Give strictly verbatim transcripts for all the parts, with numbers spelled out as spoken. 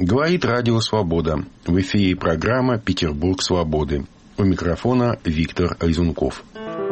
Говорит Радио Свобода. В эфире программа «Петербург свободы». У микрофона Виктор Айзунков.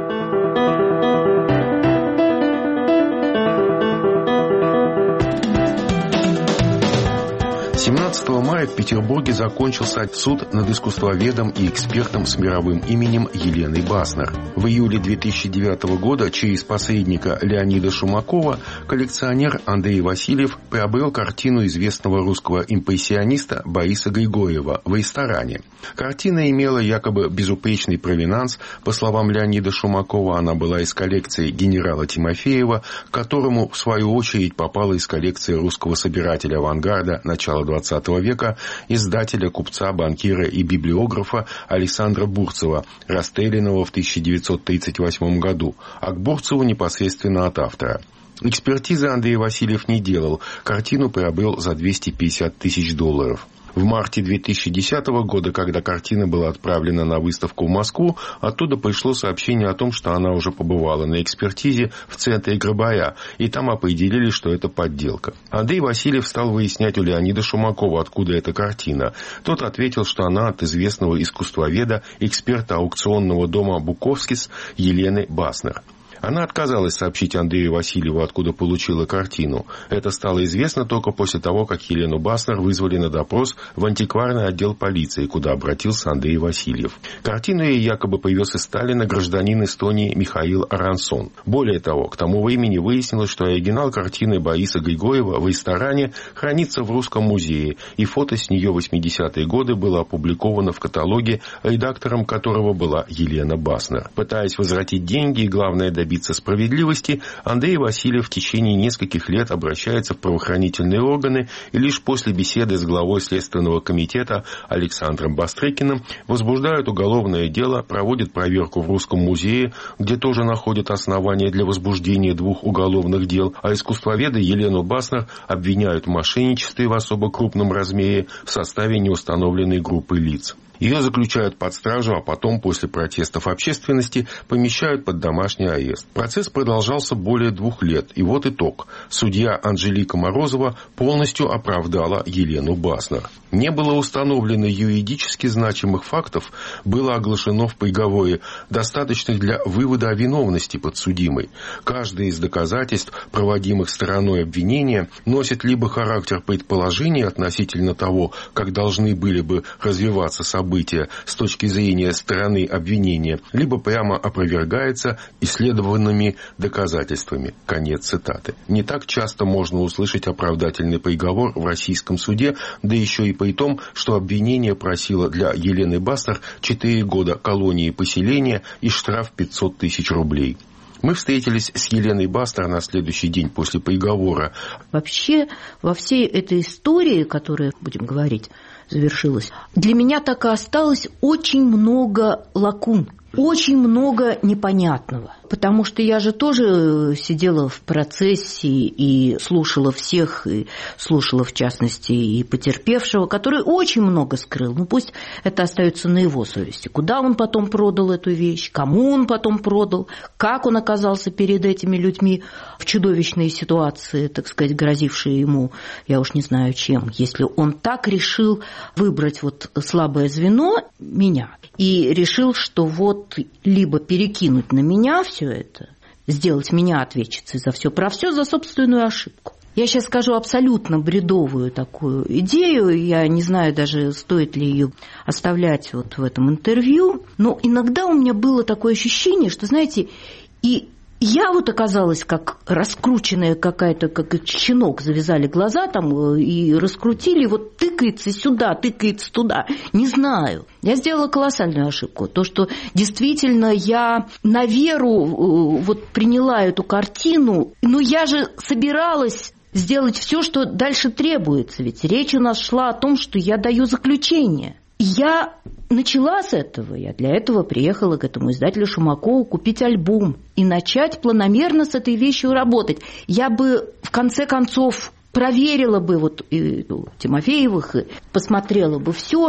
семнадцатого мая в Петербурге закончился суд над искусствоведом и экспертом с мировым именем Еленой Баснер. В июле две тысячи девятого года через посредника Леонида Шумакова коллекционер Андрей Васильев приобрел картину известного русского импрессиониста Бориса Григорьева в ресторане. Картина имела якобы безупречный провинанс. По словам Леонида Шумакова, она была из коллекции генерала Тимофеева, к которому в свою очередь попала из коллекции русского собирателя авангарда начала двадцатого века, издателя, купца, банкира и библиографа Александра Бурцева, расстрелянного в тысяча девятьсот тридцать восьмом году, а к Бурцеву непосредственно от автора. Экспертизы Андрей Васильев не делал, картину приобрел за двести пятьдесят тысяч долларов. В марте две тысячи десятого года, когда картина была отправлена на выставку в Москву, оттуда пришло сообщение о том, что она уже побывала на экспертизе в центре Грабаря, и там определили, что это подделка. Андрей Васильев стал выяснять у Леонида Шумакова, откуда эта картина. Тот ответил, что она от известного искусствоведа, эксперта аукционного дома «Буковскис» Елены Баснер. Она отказалась сообщить Андрею Васильеву, откуда получила картину. Это стало известно только после того, как Елену Баснер вызвали на допрос в антикварный отдел полиции, куда обратился Андрей Васильев. Картину ей якобы привез из Сталина гражданин Эстонии Михаил Арансон. Более того, к тому времени выяснилось, что оригинал картины Бориса Григорьева в ресторане хранится в Русском музее, и фото с нее в восьмидесятые годы было опубликовано в каталоге, редактором которого была Елена Баснер. Пытаясь возвратить деньги и, главное, добиться добиться справедливости, Андрей Васильев в течение нескольких лет обращается в правоохранительные органы и лишь после беседы с главой Следственного комитета Александром Бастрыкиным возбуждают уголовное дело, проводит проверку в Русском музее, где тоже находят основания для возбуждения двух уголовных дел, а искусствоведа Елену Баснер обвиняют в мошенничестве в особо крупном размере в составе неустановленной группы лиц. Ее заключают под стражу, а потом, после протестов общественности, помещают под домашний арест. Процесс продолжался более двух лет, и вот итог. Судья Анжелика Морозова полностью оправдала Елену Баснер. Не было установлено юридически значимых фактов, было оглашено в приговоре, достаточных для вывода о виновности подсудимой. Каждое из доказательств, проводимых стороной обвинения, носит либо характер предположения относительно того, как должны были бы развиваться события, с точки зрения стороны обвинения, либо прямо опровергается исследованными доказательствами. Конец цитаты. Не так часто можно услышать оправдательный приговор в российском суде, да еще и при том, что обвинение просило для Елены Баснер четыре года колонии и поселения и штраф пятьсот тысяч рублей. Мы встретились с Еленой Баснер на следующий день после приговора. Вообще, во всей этой истории, которая, будем говорить, завершилась, для меня так и осталось очень много лакун, очень много непонятного. Потому что я же тоже сидела в процессе и слушала всех, и слушала, в частности, и потерпевшего, который очень много скрыл. Ну, пусть это остается на его совести. Куда он потом продал эту вещь, кому он потом продал, как он оказался перед этими людьми в чудовищной ситуации, так сказать, грозившей ему, я уж не знаю чем, если он так решил выбрать вот слабое звено, меня, и решил, что вот либо перекинуть на меня все это, сделать меня ответчицей за все, про все, за собственную ошибку. Я сейчас скажу абсолютно бредовую такую идею, я не знаю даже, стоит ли ее оставлять вот в этом интервью, но иногда у меня было такое ощущение, что, знаете, и я вот оказалась как раскрученная какая-то, как щенок, завязали глаза там и раскрутили, вот тыкается сюда, тыкается туда, не знаю. Я сделала колоссальную ошибку. То, что действительно я на веру вот приняла эту картину, но я же собиралась сделать все, что дальше требуется, ведь речь у нас шла о том, что я даю заключение. Я начала с этого, я для этого приехала к этому издателю Шумакову купить альбом и начать планомерно с этой вещью работать. Я бы в конце концов проверила бы вот и, ну, Тимофеевых, и посмотрела бы все,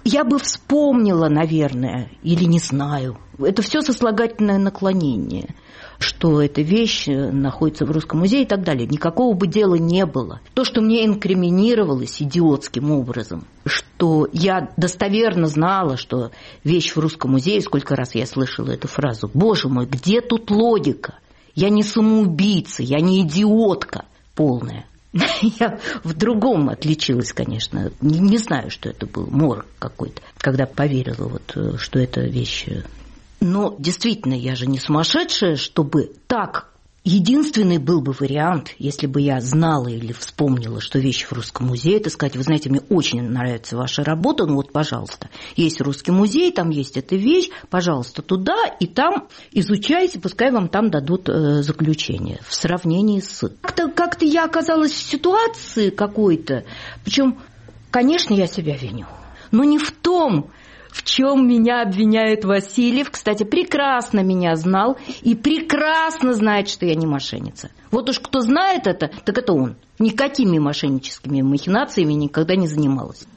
Я бы вспомнила, наверное, или не знаю. Это все сослагательное наклонение, что эта вещь находится в Русском музее и так далее. Никакого бы дела не было. То, что мне инкриминировалось идиотским образом, что я достоверно знала, что вещь в Русском музее, сколько раз я слышала эту фразу, боже мой, где тут логика? Я не самоубийца, я не идиотка полная. Я в другом отличилась, конечно. Не, не знаю, что это был морок какой-то, когда поверила, вот, что это вещь. Но действительно, я же не сумасшедшая, чтобы так. Единственный был бы вариант, если бы я знала или вспомнила, что вещь в Русском музее, это сказать, вы знаете, мне очень нравится ваша работа, ну вот, пожалуйста, есть Русский музей, там есть эта вещь, пожалуйста, туда, и там изучайте, пускай вам там дадут э, заключение в сравнении с... Как-то, как-то я оказалась в ситуации какой-то, причем, конечно, я себя виню, но не в том... В чем меня обвиняет Васильев, кстати, прекрасно меня знал и прекрасно знает, что я не мошенница. Вот уж кто знает это, так это он. Никакими мошенническими махинациями никогда не занималась.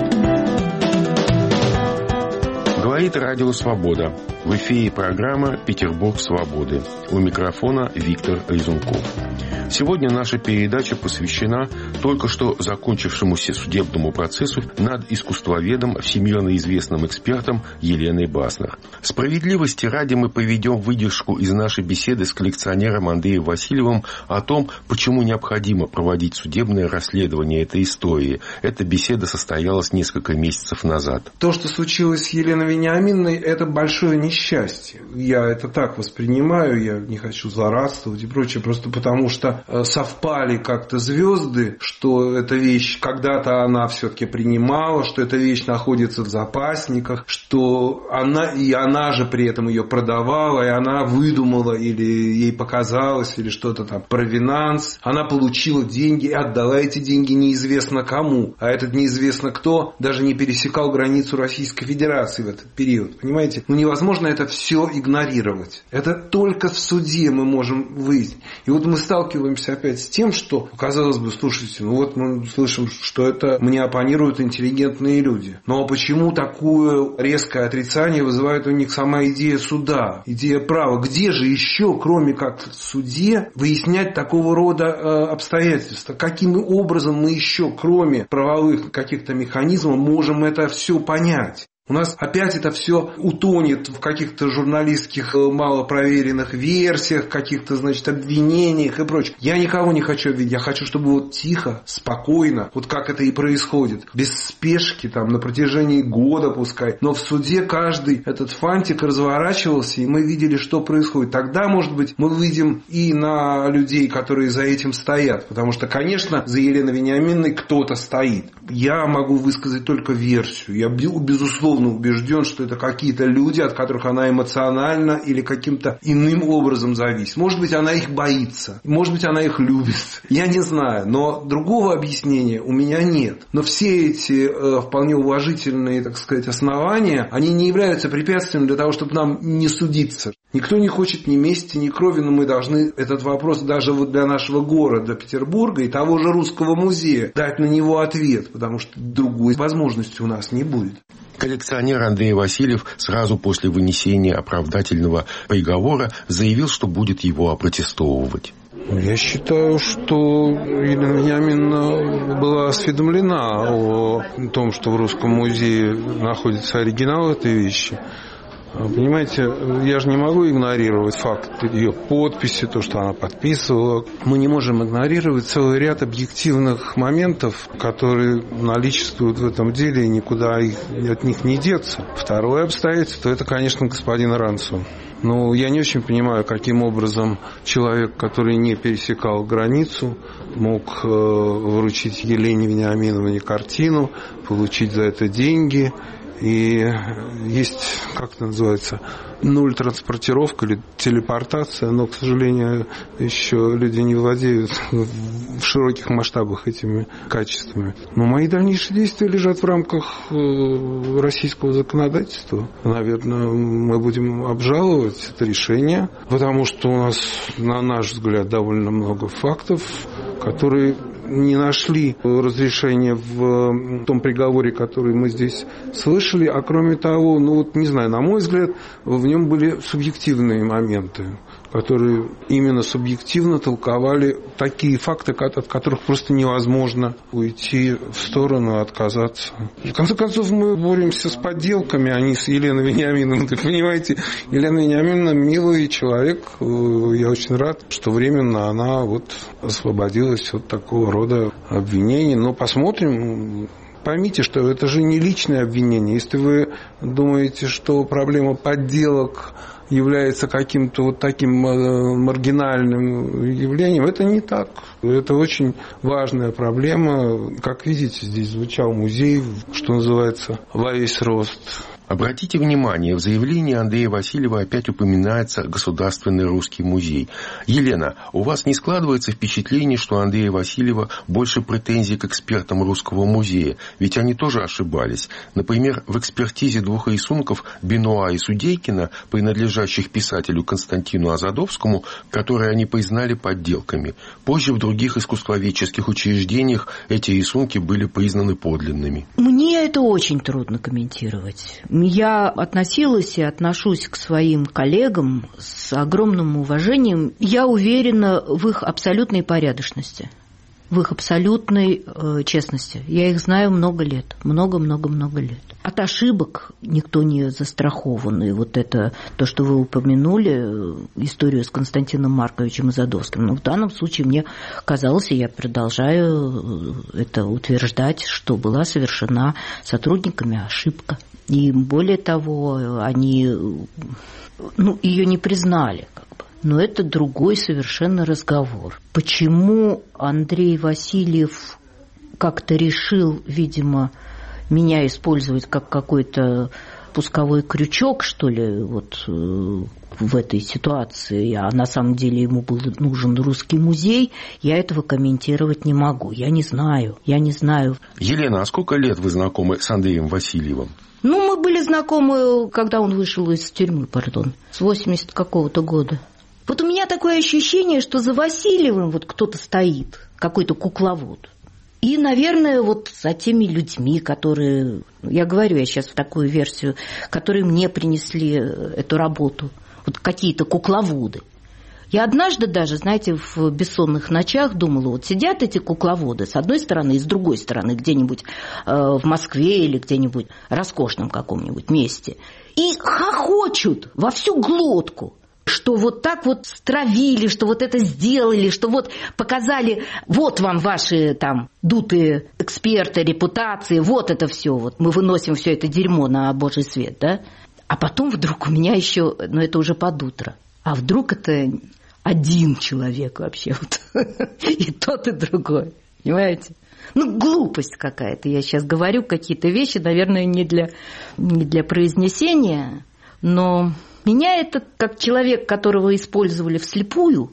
Говорит Радио Свобода. В эфире программа «Петербург свободы». У микрофона Виктор Резунков. Сегодня наша передача посвящена только что закончившемуся судебному процессу над искусствоведом, всемирно известным экспертом Еленой Баснер. Справедливости ради мы поведем выдержку из нашей беседы с коллекционером Андреем Васильевым о том, почему необходимо проводить судебное расследование этой истории. Эта беседа состоялась несколько месяцев назад. То, что случилось с Еленой Вениаминовной, это большое несчастье. Я это так воспринимаю, я не хочу злорадствовать и прочее, просто потому что совпали как-то звезды, что эта вещь когда-то она все-таки принимала, что эта вещь находится в запасниках, что она, и она же при этом ее продавала, и она выдумала, или ей показалось, или что-то там, провинанс. Она получила деньги и отдала эти деньги неизвестно кому. А этот неизвестно кто даже не пересекал границу Российской Федерации в этот период. Понимаете? Ну невозможно это все игнорировать. Это только в суде мы можем выяснить. И вот мы сталкиваемся опять с тем, что, казалось бы, слушайте, ну вот мы слышим, что это мне оппонируют интеллигентные люди. Но почему такое резкое отрицание вызывает у них сама идея суда, идея права? Где же еще, кроме как в суде, выяснять такого рода э, обстоятельства? Каким образом мы еще, кроме правовых каких-то механизмов, можем это все понять? У нас опять это все утонет в каких-то журналистских малопроверенных версиях, каких-то, значит, обвинениях и прочем. Я никого не хочу обвинить, я хочу, чтобы вот тихо, спокойно, вот как это и происходит, без спешки, там, на протяжении года пускай. Но в суде каждый этот фантик разворачивался, и мы видели, что происходит. Тогда, может быть, мы выйдем и на людей, которые за этим стоят. Потому что, конечно, за Еленой Вениаминовной кто-то стоит. Я могу высказать только версию. Я, безусловно, убежден, что это какие-то люди, от которых она эмоционально или каким-то иным образом зависит. Может быть, она их боится. Может быть, она их любит. Я не знаю. Но другого объяснения у меня нет. Но все эти э, вполне уважительные, так сказать, основания, они не являются препятствием для того, чтобы нам не судиться. Никто не хочет ни мести, ни крови, но мы должны этот вопрос даже вот для нашего города Петербурга и того же Русского музея дать на него ответ, потому что другой возможности у нас не будет. Коллекционер Андрей Васильев сразу после вынесения оправдательного приговора заявил, что будет его опротестовывать. Я считаю, что Елена Вениаминовна была осведомлена о том, что в Русском музее находится оригинал этой вещи. Понимаете, я же не могу игнорировать факт ее подписи, то, что она подписывала. Мы не можем игнорировать целый ряд объективных моментов, которые наличествуют в этом деле, и никуда их, от них не деться. Второе обстоятельство – это, конечно, господин Ранцу. Но я не очень понимаю, каким образом человек, который не пересекал границу, мог вручить Елене Вениаминовне картину, получить за это деньги. И есть, как это называется, нуль транспортировка или телепортация, но, к сожалению, еще люди не владеют в широких масштабах этими качествами. Но мои дальнейшие действия лежат в рамках российского законодательства. Наверное, мы будем обжаловать это решение, потому что у нас, на наш взгляд, довольно много фактов, которые не нашли разрешения в том приговоре, который мы здесь слышали. А кроме того, ну вот не знаю, на мой взгляд, в нем были субъективные моменты, которые именно субъективно толковали такие факты, от которых просто невозможно уйти в сторону, отказаться. В конце концов, мы боремся с подделками, а не с Еленой Вениаминовной. Так понимаете, Елена Вениаминовна милый человек. Я очень рад, что временно она вот освободилась от такого рода обвинений. Но посмотрим. Поймите, что это же не личное обвинение. Если вы думаете, что проблема подделок является каким-то вот таким маргинальным явлением, это не так. Это очень важная проблема. Как видите, здесь звучал музей, что называется, во весь рост. Обратите внимание, в заявлении Андрея Васильева опять упоминается Государственный русский музей. Елена, у вас не складывается впечатление, что у Андрея Васильева больше претензий к экспертам Русского музея? Ведь они тоже ошибались. Например, в экспертизе двух рисунков Бенуа и Судейкина, принадлежащих писателю Константину Азадовскому, которые они признали подделками. Позже в других искусствоведческих учреждениях эти рисунки были признаны подлинными. Мне это очень трудно комментировать. Я относилась и отношусь к своим коллегам с огромным уважением. Я уверена в их абсолютной порядочности, в их абсолютной э, честности. Я их знаю много лет, много-много-много лет. От ошибок никто не застрахован. И вот это, то, что вы упомянули, историю с Константином Марковичем Азадовским. Но в данном случае мне казалось, и я продолжаю это утверждать, что была совершена сотрудниками ошибка. И более того, они ну, ее не признали, как бы. Но это другой совершенно разговор. Почему Андрей Васильев как-то решил, видимо, меня использовать как какой-то пусковой крючок, что ли, вот в этой ситуации, а на самом деле ему был нужен Русский музей, я этого комментировать не могу. Я не знаю, я не знаю. Елена, а сколько лет вы знакомы с Андреем Васильевым? Ну, мы были знакомы, когда он вышел из тюрьмы, пардон, с восьмидесятого какого-то года. Вот у меня такое ощущение, что за Васильевым вот кто-то стоит, какой-то кукловод. И, наверное, вот за теми людьми, которые, я говорю, я сейчас в такую версию, которые мне принесли эту работу, вот какие-то кукловоды. Я однажды даже, знаете, в бессонных ночах думала, вот сидят эти кукловоды с одной стороны и с другой стороны где-нибудь э, в Москве или где-нибудь роскошном каком-нибудь месте и хохочут во всю глотку, что вот так вот стравили, что вот это сделали, что вот показали, вот вам ваши там дутые эксперты, репутации, вот это все, вот мы выносим все это дерьмо на божий свет, да? А потом вдруг у меня еще, ну это уже под утро, а вдруг это один человек вообще, вот. И тот, и другой, понимаете? Ну, глупость какая-то, я сейчас говорю какие-то вещи, наверное, не для, не для произнесения, но меня это, как человек, которого использовали вслепую,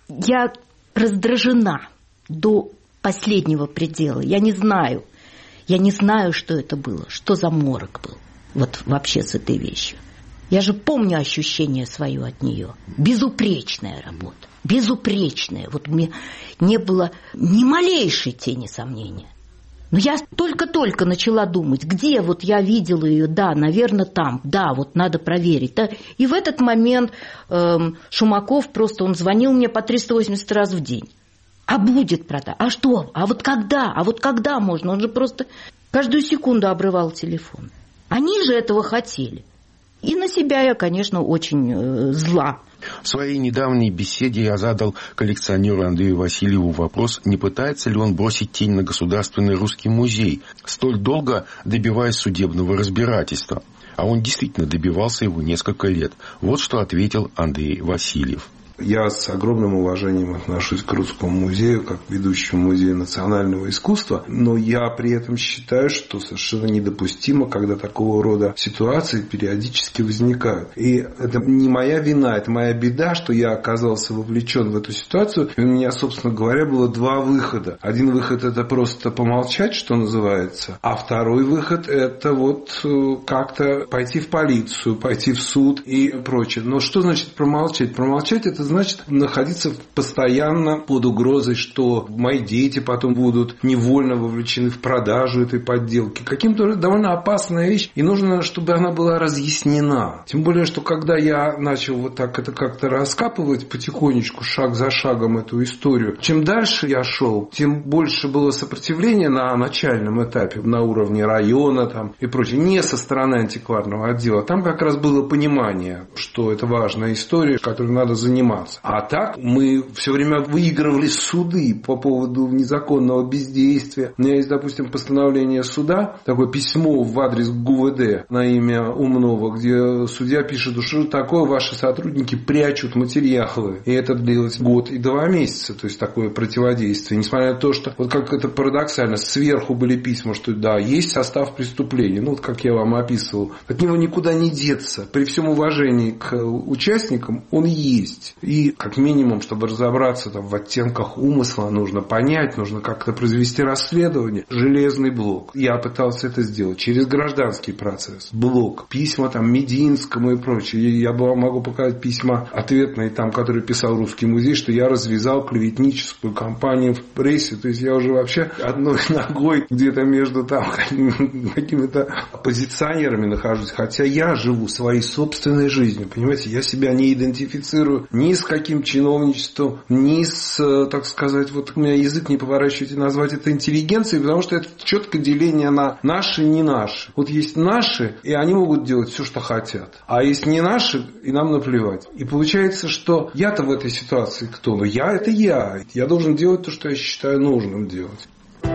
я раздражена до последнего предела, я не знаю, я не знаю, что это было, что за морок был, вот вообще с этой вещью. Я же помню ощущение свое от нее. Безупречная работа. Безупречная. Вот мне не было ни малейшей тени сомнения. Но я только-только начала думать, где вот я видела ее, да, наверное, там, да, вот надо проверить. Да. И в этот момент эм, Шумаков просто, он звонил мне по триста восемьдесят раз в день. А будет продать? А что? А вот когда? А вот когда можно? Он же просто каждую секунду обрывал телефон. Они же этого хотели. И на себя я, конечно, очень э, зла. В своей недавней беседе я задал коллекционеру Андрею Васильеву вопрос, не пытается ли он бросить тень на Государственный русский музей, столь долго добиваясь судебного разбирательства. А он действительно добивался его несколько лет. Вот что ответил Андрей Васильев. Я с огромным уважением отношусь к Русскому музею, как к ведущему музею национального искусства, но я при этом считаю, что совершенно недопустимо, когда такого рода ситуации периодически возникают. И это не моя вина, это моя беда, что я оказался вовлечен в эту ситуацию. И у меня, собственно говоря, было два выхода. Один выход – это просто помолчать, что называется, а второй выход – это вот как-то пойти в полицию, пойти в суд и прочее. Но что значит промолчать? Промолчать – это значит находиться постоянно под угрозой, что мои дети потом будут невольно вовлечены в продажу этой подделки. Каким-то довольно опасная вещь, и нужно, чтобы она была разъяснена. Тем более, что когда я начал вот так это как-то раскапывать потихонечку, шаг за шагом эту историю, чем дальше я шел, тем больше было сопротивления на начальном этапе, на уровне района там, и прочее, не со стороны антикварного отдела. Там как раз было понимание, что это важная история, которой надо заниматься. А так мы все время выигрывали суды по поводу незаконного бездействия. У меня есть, допустим, постановление суда, такое письмо в адрес ГУВД на имя Умнова, где судья пишет, что такое ваши сотрудники прячут материалы. И это длилось год и два месяца, то есть такое противодействие. Несмотря на то, что, вот как это парадоксально, сверху были письма, что да, есть состав преступления, ну вот как я вам описывал, от него никуда не деться. При всем уважении к участникам он есть. И как минимум, чтобы разобраться там, в оттенках умысла, нужно понять, нужно как-то произвести расследование. Железный блок. Я пытался это сделать через гражданский процесс. Блок. Письма там Мединскому и прочее. Я могу показать письма ответные, там, которые писал Русский музей, что я развязал клеветническую кампанию в прессе. То есть я уже вообще одной ногой где-то между там какими-то оппозиционерами нахожусь. Хотя я живу своей собственной жизнью. Понимаете, я себя не идентифицирую ни с каким чиновничеством, ни с, так сказать, вот у меня язык не поворачиваете назвать это интеллигенцией, потому что это четкое деление на наши и не наши. Вот есть наши, и они могут делать все, что хотят. А есть не наши, и нам наплевать. И получается, что я-то в этой ситуации кто? Ну, я – это я. Я должен делать то, что я считаю нужным делать.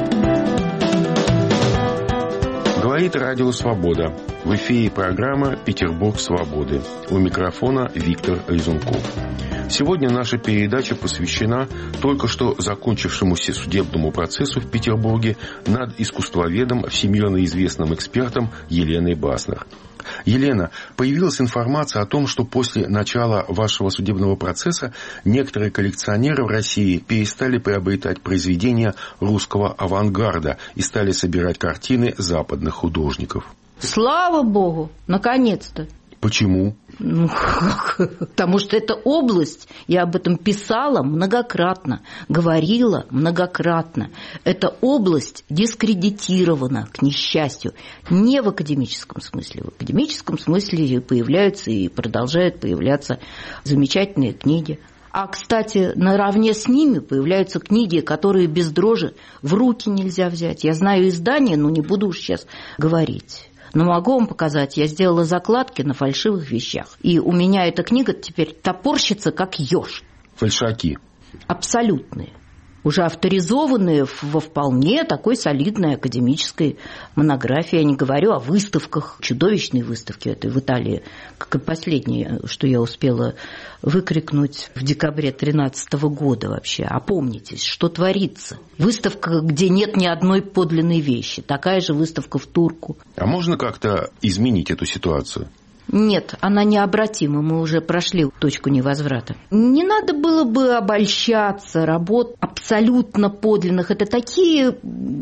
Говорит Радио Свобода. В эфире программа «Петербург свободы». У микрофона Виктор Резунков. Сегодня наша передача посвящена только что закончившемуся судебному процессу в Петербурге над искусствоведом, всемирно известным экспертом Еленой Баснер. Елена, появилась информация о том, что после начала вашего судебного процесса некоторые коллекционеры в России перестали приобретать произведения русского авангарда и стали собирать картины западных художников. Слава Богу, наконец-то. Почему? Ну, потому что эта область, я об этом писала многократно, говорила многократно. Эта область дискредитирована, к несчастью, не в академическом смысле. В академическом смысле появляются и продолжают появляться замечательные книги. А, кстати, наравне с ними появляются книги, которые без дрожи в руки нельзя взять. Я знаю издания, но не буду уж сейчас говорить. Но могу вам показать, я сделала закладки на фальшивых вещах. И у меня эта книга теперь топорщится, как еж. Фальшаки. Абсолютные. Уже авторизованные во вполне такой солидной академической монографии. Я не говорю о выставках, чудовищной выставке этой в Италии, как и последнее, что я успела выкрикнуть в декабре две тысячи тринадцатого года вообще. Опомнитесь, что творится. Выставка, где нет ни одной подлинной вещи. Такая же выставка в Турку. А можно как-то изменить эту ситуацию? Нет, она необратима, мы уже прошли точку невозврата. Не надо было бы обольщаться, работ абсолютно подлинных. Это такие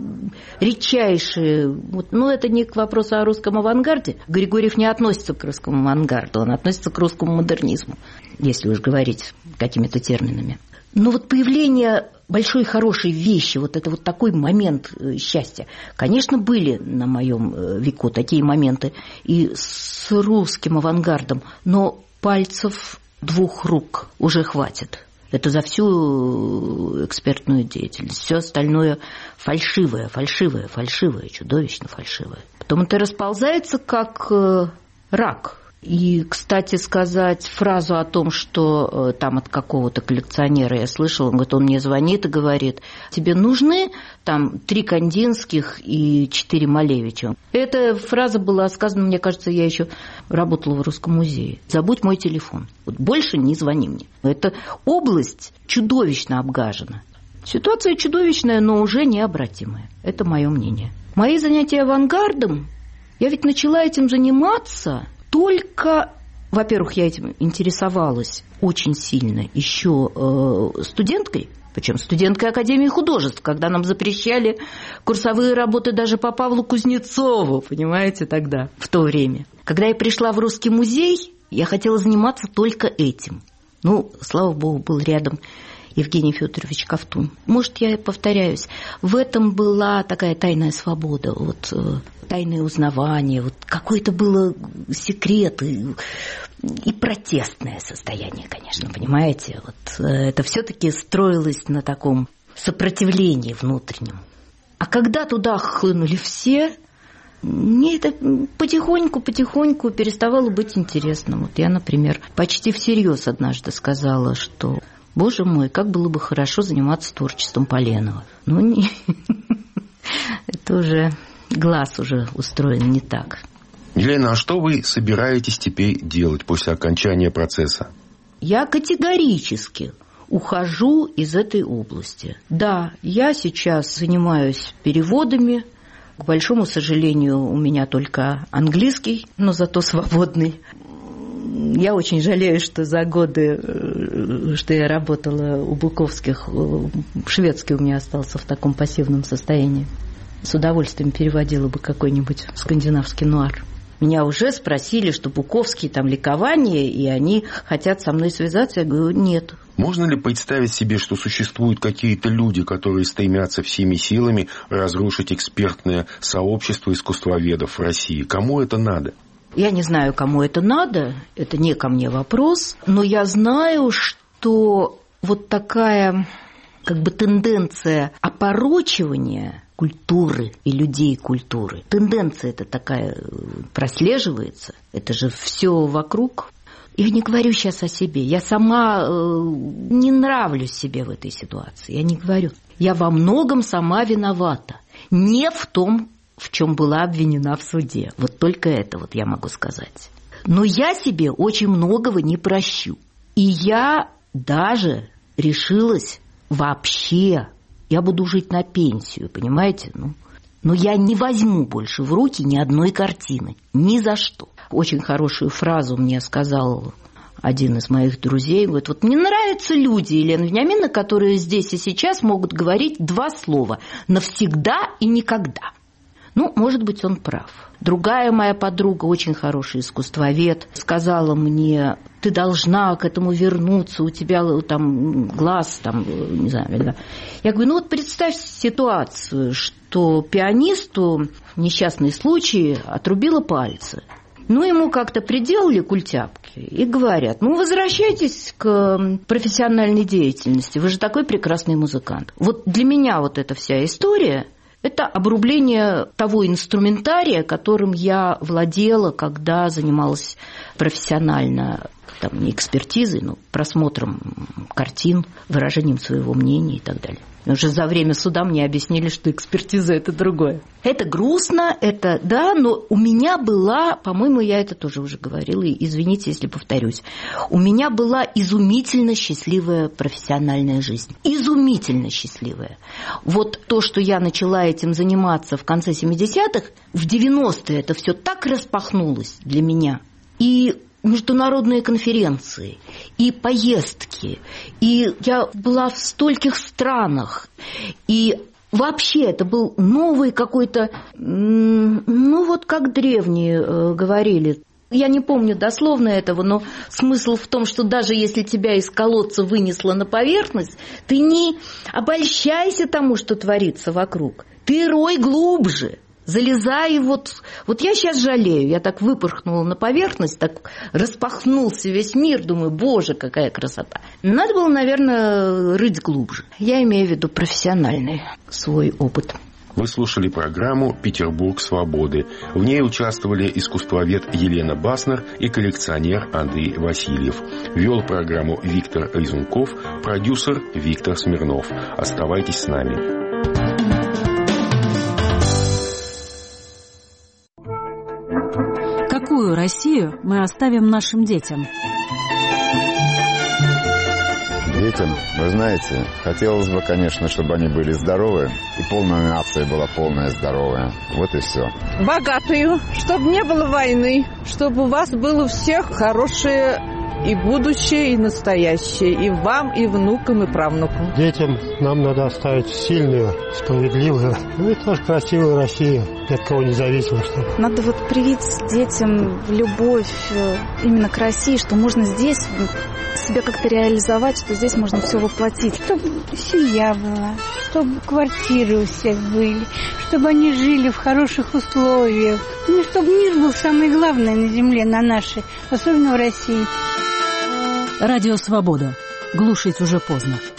редчайшие... Вот, ну, это не к вопросу о русском авангарде. Григорьев не относится к русскому авангарду, он относится к русскому модернизму, если уж говорить какими-то терминами. Но вот появление большой хорошей вещи, вот это вот такой момент счастья, конечно, были на моем веку такие моменты и с русским авангардом, но пальцев двух рук уже хватит. Это за всю экспертную деятельность. Все остальное фальшивое, фальшивое, фальшивое, чудовищно фальшивое. Потом это расползается как рак. И, кстати сказать, фразу о том, что там от какого-то коллекционера я слышала, он говорит, он мне звонит и говорит, тебе нужны там три Кандинских и четыре Малевича. Эта фраза была сказана, мне кажется, я еще работала в Русском музее. Забудь мой телефон, вот больше не звони мне. Эта область чудовищно обгажена. Ситуация чудовищная, но уже необратимая. Это мое мнение. Мои занятия авангардом, я ведь начала этим заниматься... Только, во-первых, я этим интересовалась очень сильно еще э, студенткой, причем студенткой Академии художеств, когда нам запрещали курсовые работы даже по Павлу Кузнецову, понимаете, тогда, в то время. Когда я пришла в Русский музей, я хотела заниматься только этим. Ну, слава богу, был рядом Евгений Федорович Ковтун. Может, я повторяюсь, в этом была такая тайная свобода, вот, тайное узнавание, вот, какой-то был секрет и, и протестное состояние, конечно, понимаете? Вот, это все-таки строилось на таком сопротивлении внутреннем. А когда туда хлынули все, мне это потихоньку-потихоньку переставало быть интересным. Вот я, например, почти всерьез однажды сказала, что, боже мой, как было бы хорошо заниматься творчеством Поленова. Ну, не... это уже глаз уже устроен не так. Елена, а что вы собираетесь теперь делать после окончания процесса? Я категорически ухожу из этой области. Да, я сейчас занимаюсь переводами. К большому сожалению, у меня только английский, но зато свободный. Я очень жалею, что за годы, что я работала у Буковских, шведский у меня остался в таком пассивном состоянии. С удовольствием переводила бы какой-нибудь скандинавский нуар. Меня уже спросили, что Буковский там ликование, и они хотят со мной связаться. Я говорю, нет. Можно ли представить себе, что существуют какие-то люди, которые стремятся всеми силами разрушить экспертное сообщество искусствоведов в России? Кому это надо? Я не знаю, кому это надо, это не ко мне вопрос, но я знаю, что вот такая как бы тенденция опорочивания культуры и людей культуры, тенденция эта такая прослеживается, это же все вокруг. Я не говорю сейчас о себе, я сама э, не нравлюсь себе в этой ситуации, я не говорю. Я во многом сама виновата, не в том, в чем была обвинена в суде. Вот только это вот я могу сказать. Но я себе очень многого не прощу. И я даже решилась вообще, я буду жить на пенсию, понимаете? Ну, но я не возьму больше в руки ни одной картины, ни за что. Очень хорошую фразу мне сказал один из моих друзей. Говорит, вот мне нравятся люди, Елена Вениаминовна, которые здесь и сейчас могут говорить два слова «навсегда» и «никогда». Ну, может быть, он прав. Другая моя подруга, очень хороший искусствовед, сказала мне, ты должна к этому вернуться, у тебя там глаз, там, не знаю. Я говорю, ну вот представь ситуацию, что пианисту в несчастном случае отрубило пальцы. Ну, ему как-то приделали культяпки и говорят, ну, возвращайтесь к профессиональной деятельности, вы же такой прекрасный музыкант. Вот для меня вот эта вся история – это обрубление того инструментария, которым я владела, когда занималась профессионально, там, не экспертизой, но просмотром картин, выражением своего мнения и так далее. Уже за время суда мне объяснили, что экспертиза – это другое. Это грустно, это да, но у меня была, по-моему, я это тоже уже говорила, и извините, если повторюсь, у меня была изумительно счастливая профессиональная жизнь. Изумительно счастливая. Вот то, что я начала этим заниматься в конце семидесятых, в девяностые это все так распахнулось для меня. И международные конференции, и поездки, и я была в стольких странах, и вообще это был новый какой-то, ну вот как древние говорили, я не помню дословно этого, но смысл в том, что даже если тебя из колодца вынесло на поверхность, ты не обольщайся тому, что творится вокруг, ты рой глубже. Залезай, вот, вот я сейчас жалею, я так выпорхнула на поверхность, так распахнулся весь мир, думаю, боже, какая красота. Надо было, наверное, рыть глубже. Я имею в виду профессиональный свой опыт. Вы слушали программу «Петербург свободы». В ней участвовали искусствовед Елена Баснер и коллекционер Андрей Васильев. Вел программу Виктор Резунков, продюсер Виктор Смирнов. Оставайтесь с нами. Какую Россию мы оставим нашим детям? Детям, вы знаете, хотелось бы, конечно, чтобы они были здоровы, и полная нация была полная здоровая. Вот и все. Богатую, чтобы не было войны, чтобы у вас было у всех хорошее и будущее, и настоящее, и вам, и внукам, и правнукам. Детям нам надо оставить сильную, справедливую, ну и тоже красивую Россию, ни от кого не зависимо. Что... Надо вот привить детям любовь именно к России, что можно здесь себя как-то реализовать, что здесь можно все воплотить. Чтобы семья была, чтобы квартиры у всех были, чтобы они жили в хороших условиях. Ну, чтобы мир был самое главное на земле, на нашей, особенно в России. Радио «Свобода». Глушить уже поздно.